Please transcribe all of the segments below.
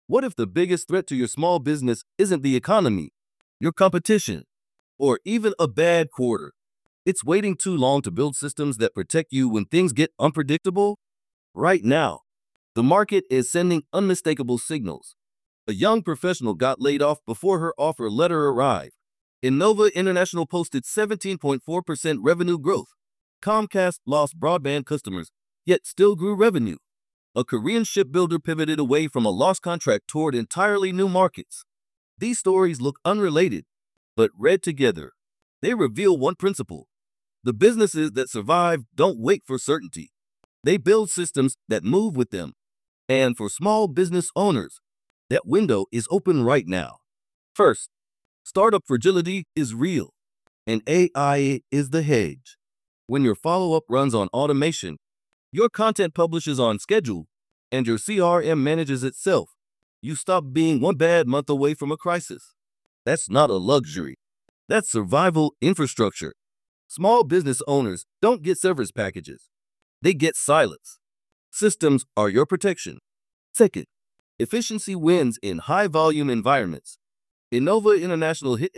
What if the biggest threat to your small business isn't the economy, your competition, or even a bad quarter? It's waiting too long to build systems that protect you when things get unpredictable? Right now, the market is sending unmistakable signals. A young professional got laid off before her offer letter arrived. Innova International posted 17.4% revenue growth. Comcast lost broadband customers, yet still grew revenue. A Korean shipbuilder pivoted away from a lost contract toward entirely new markets. These stories look unrelated, but read together, they reveal one principle. The businesses that survive don't wait for certainty. They build systems that move with them. And for small business owners, that window is open right now. First, startup fragility is real, and AI is the hedge. When your follow-up runs on automation, your content publishes on schedule, and your CRM manages itself, you stop being one bad month away from a crisis. That's not a luxury. That's survival infrastructure. Small business owners don't get severance packages. They get silence. Systems are your protection. Second, efficiency wins in high-volume environments. Innova International hit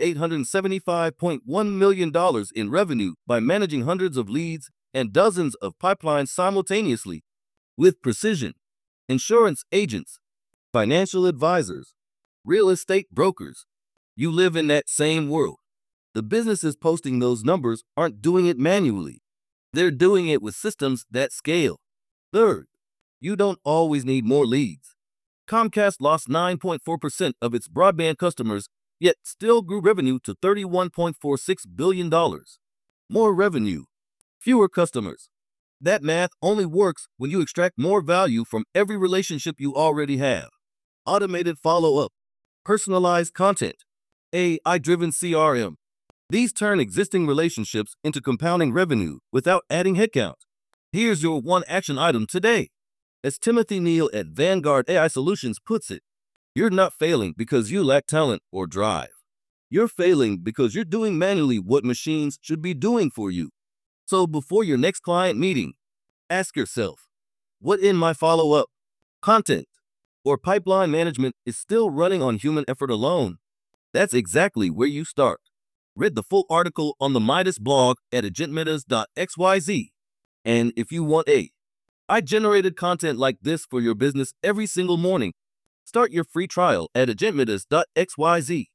$875.1 million in revenue by managing hundreds of leads and dozens of pipelines simultaneously. With precision, insurance agents, financial advisors, real estate brokers, you live in that same world. The businesses posting those numbers aren't doing it manually. They're doing it with systems that scale. Third, you don't always need more leads. Comcast lost 9.4% of its broadband customers, yet still grew revenue to $31.46 billion. More revenue, fewer customers. That math only works when you extract more value from every relationship you already have. Automated follow-up, personalized content, AI-driven CRM. These turn existing relationships into compounding revenue without adding headcount. Here's your one action item today. As Timothy Neal at Vanguard AI Solutions puts it, you're not failing because you lack talent or drive. You're failing because you're doing manually what machines should be doing for you. So before your next client meeting, ask yourself, what in my follow-up, content, or pipeline management is still running on human effort alone? That's exactly where you start. Read the full article on the Midas blog at agentmetas.xyz. And if you want I-generated content like this for your business every single morning, start your free trial at agentmetas.xyz.